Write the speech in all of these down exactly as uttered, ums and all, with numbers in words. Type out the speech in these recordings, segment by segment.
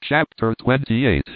Chapter twenty-eight.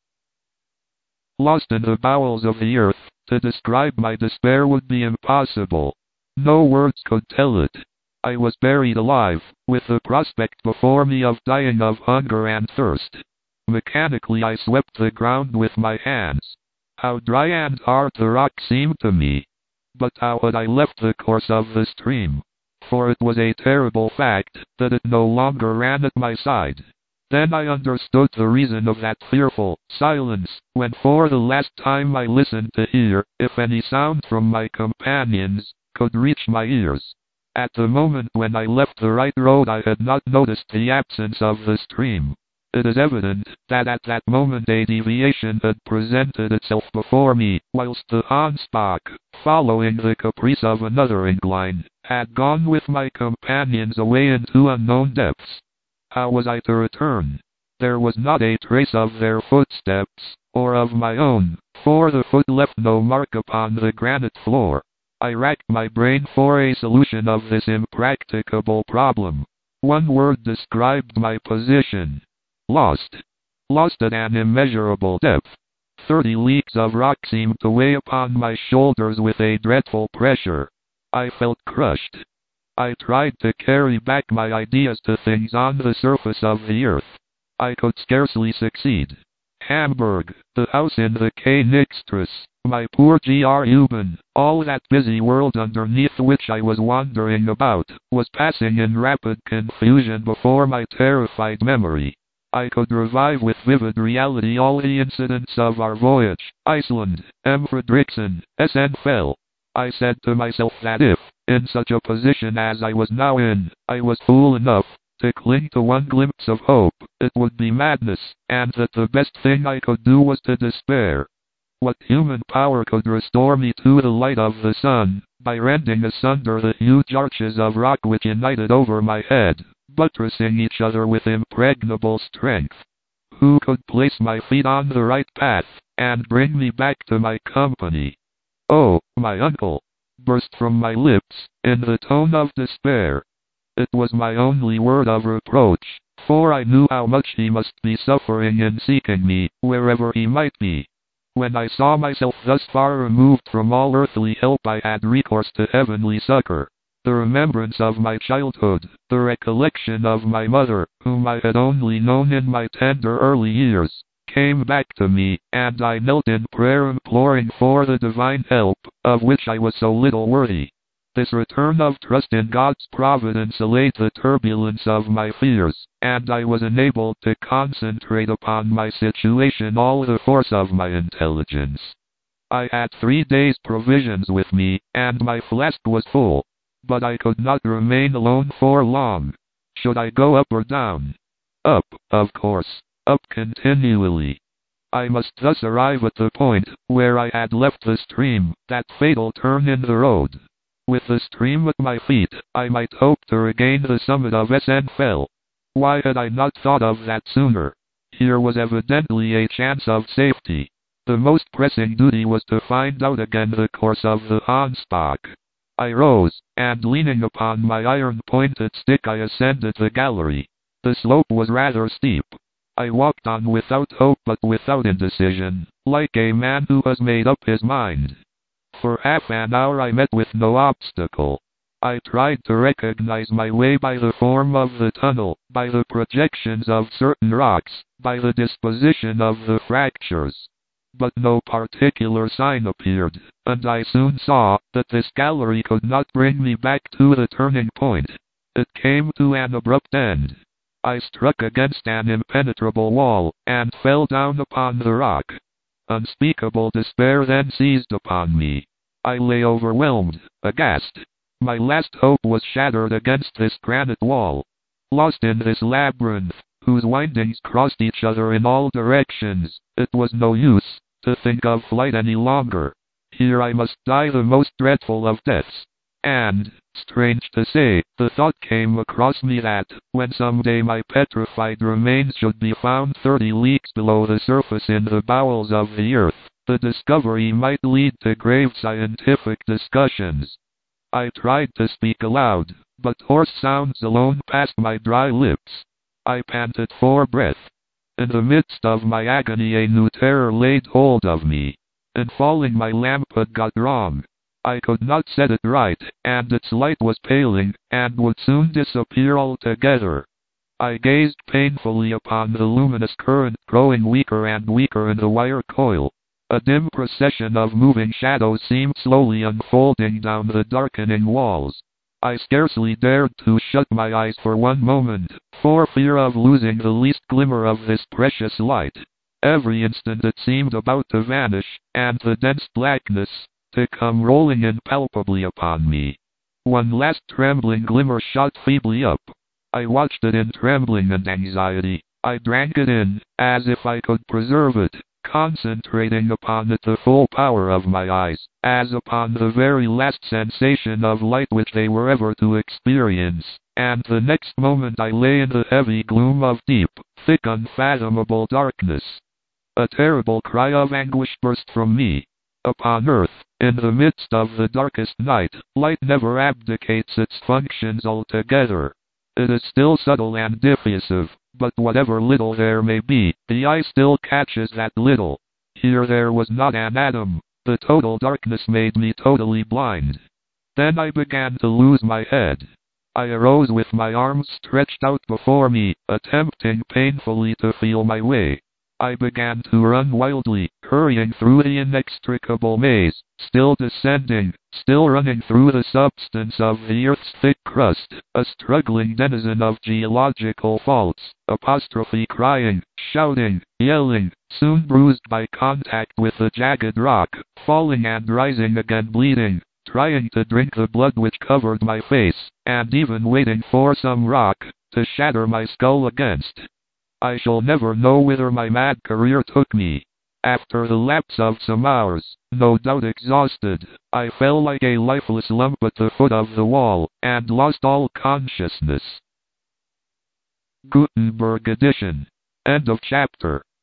Lost in the bowels of the earth, to describe my despair would be impossible. No words could tell it. I was buried alive, with the prospect before me of dying of hunger and thirst. Mechanically I swept the ground with my hands. How dry and hard the rock seemed to me. But how had I left the course of the stream? For it was a terrible fact that it no longer ran at my side. Then I understood the reason of that fearful silence, when for the last time I listened to hear if any sound from my companions could reach my ears. At the moment when I left the right road I had not noticed the absence of the stream. It is evident that at that moment a deviation had presented itself before me, whilst the Hansbach, following the caprice of another incline, had gone with my companions away into unknown depths. How was I to return? There was not a trace of their footsteps, or of my own, for the foot left no mark upon the granite floor. I racked my brain for a solution of this impracticable problem. One word described my position. Lost. Lost at an immeasurable depth. Thirty leagues of rock seemed to weigh upon my shoulders with a dreadful pressure. I felt crushed. I tried to carry back my ideas to things on the surface of the earth. I could scarcely succeed. Hamburg, the house in the Quai Nixtris, my poor Gruben, all that busy world underneath which I was wandering about, was passing in rapid confusion before my terrified memory. I could revive with vivid reality all the incidents of our voyage, Iceland, M. Fredrickson, S N Fell. I said to myself that if, in such a position as I was now in, I was fool enough to cling to one glimpse of hope, it would be madness, and that the best thing I could do was to despair. What human power could restore me to the light of the sun, by rending asunder the huge arches of rock which united over my head, buttressing each other with impregnable strength? Who could place my feet on the right path, and bring me back to my company? Oh, my uncle! Burst from my lips, in the tone of despair. It was my only word of reproach, for I knew how much he must be suffering in seeking me, wherever he might be. When I saw myself thus far removed from all earthly help I had recourse to heavenly succor. The remembrance of my childhood, the recollection of my mother, whom I had only known in my tender early years, came back to me, and I knelt in prayer imploring for the divine help, of which I was so little worthy. This return of trust in God's providence allayed the turbulence of my fears, and I was enabled to concentrate upon my situation all the force of my intelligence. I had three days' provisions with me, and my flask was full. But I could not remain alone for long. Should I go up or down? Up, of course. Up continually. I must thus arrive at the point where I had left the stream, that fatal turn in the road. With the stream at my feet, I might hope to regain the summit of S N Fell. Why had I not thought of that sooner? Here was evidently a chance of safety. The most pressing duty was to find out again the course of the Hansbach. I rose, and leaning upon my iron-pointed stick I ascended the gallery. The slope was rather steep. I walked on without hope but without indecision, like a man who has made up his mind. For half an hour I met with no obstacle. I tried to recognize my way by the form of the tunnel, by the projections of certain rocks, by the disposition of the fractures. But no particular sign appeared, and I soon saw that this gallery could not bring me back to the turning point. It came to an abrupt end. I struck against an impenetrable wall, and fell down upon the rock. Unspeakable despair then seized upon me. I lay overwhelmed, aghast. My last hope was shattered against this granite wall. Lost in this labyrinth, whose windings crossed each other in all directions, it was no use to think of flight any longer. Here I must die the most dreadful of deaths. And, strange to say, the thought came across me that, when someday my petrified remains should be found thirty leagues below the surface in the bowels of the earth, the discovery might lead to grave scientific discussions. I tried to speak aloud, but hoarse sounds alone passed my dry lips. I panted for breath. In the midst of my agony a new terror laid hold of me. In falling my lamp had got wrong. I could not set it right, and its light was paling, and would soon disappear altogether. I gazed painfully upon the luminous current growing weaker and weaker in the wire coil. A dim procession of moving shadows seemed slowly unfolding down the darkening walls. I scarcely dared to shut my eyes for one moment, for fear of losing the least glimmer of this precious light. Every instant it seemed about to vanish, and the dense blackness to come rolling in palpably upon me. One last trembling glimmer shot feebly up. I watched it in trembling and anxiety. I drank it in, as if I could preserve it, concentrating upon it the full power of my eyes, as upon the very last sensation of light which they were ever to experience, and the next moment I lay in the heavy gloom of deep, thick, unfathomable darkness. A terrible cry of anguish burst from me. Upon earth, in the midst of the darkest night, light never abdicates its functions altogether. It is still subtle and diffusive, but whatever little there may be, the eye still catches that little. Here there was not an atom. The total darkness made me totally blind. Then I began to lose my head. I arose with my arms stretched out before me, attempting painfully to feel my way. I began to run wildly, hurrying through the inextricable maze, still descending, still running through the substance of the earth's thick crust, a struggling denizen of geological faults, apostrophe crying, shouting, yelling, soon bruised by contact with the jagged rock, falling and rising again bleeding, trying to drink the blood which covered my face, and even waiting for some rock to shatter my skull against. I shall never know whither my mad career took me. After the lapse of some hours, no doubt exhausted, I fell like a lifeless lump at the foot of the wall, and lost all consciousness. Gutenberg edition. End of chapter.